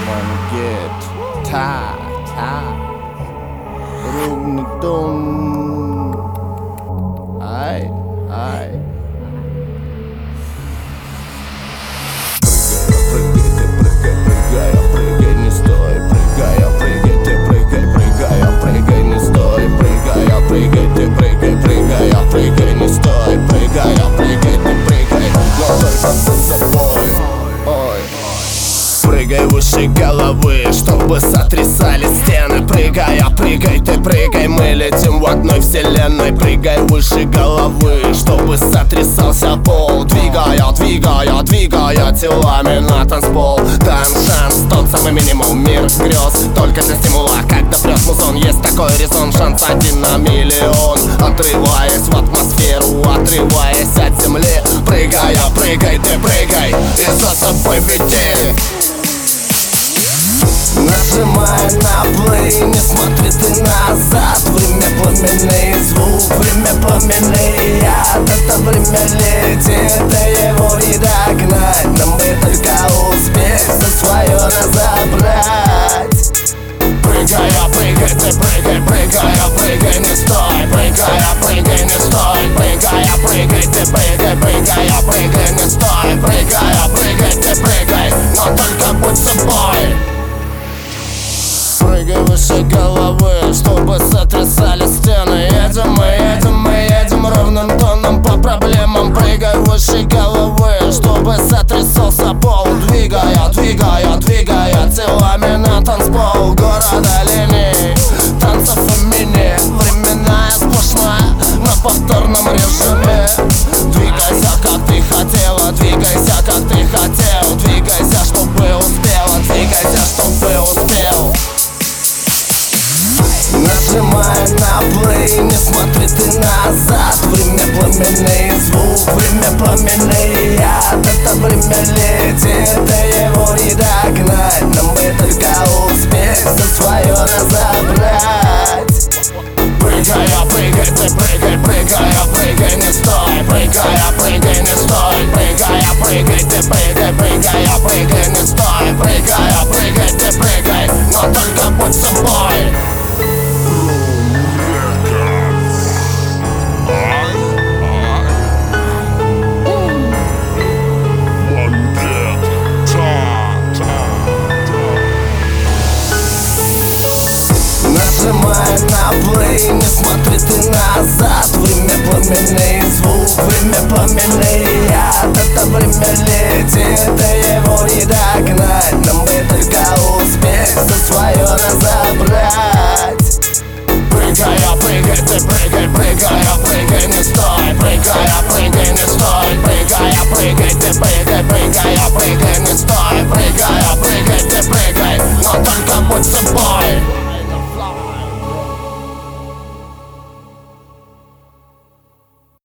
Мангет, ровный тон. Ай. Прыгай, не стой. Прыгай, ты прыгай, не стой. Прыгай, ты прыгай, не стой. Прыгай, ты прыгай, но только будь собой. Ой. Прыгай выше головы, чтобы сотрясали стены. Прыгай, ты прыгай, мы летим в одной вселенной. Прыгай выше головы, чтобы сотрясался пол. Двигая телами на танцпол. Шанс, тот самый минимум, мир грез, только для стимула, когда прет музон. Есть такой резон, шанс 1 на миллион. Отрываясь в атмосферу, отрываясь от земли. Прыгай, ты прыгай, и за собой веди. Нажимай на плей, не смотри ты назад. Время пламенный звук, время пламенный яд. Это время летит, да его не догнать. Но мы только успеем за свое разобрать. Прыгай, ты прыгай, не стой. Прыгай, не стой. Прыгай, ты прыгай, не стой. Прыгай, ты прыгай, но только будь собой. Прыгай выше головы, чтобы сотрясали стены. Мы едем ровным тоном по проблемам. Прыгай выше головы, чтобы сотрясался пол. Двигая телами на танцпол. Города линий, танцев и мини. Временная сплошная, на повторном режиме. Двигайся, как ты хотела, двигайся, как ты хотел. Двигайся, чтобы успела, двигайся, чтобы успел. Нажимай на плей, не смотри ты назад. Время пламенный звук, время пламенный яд. Это время летит, да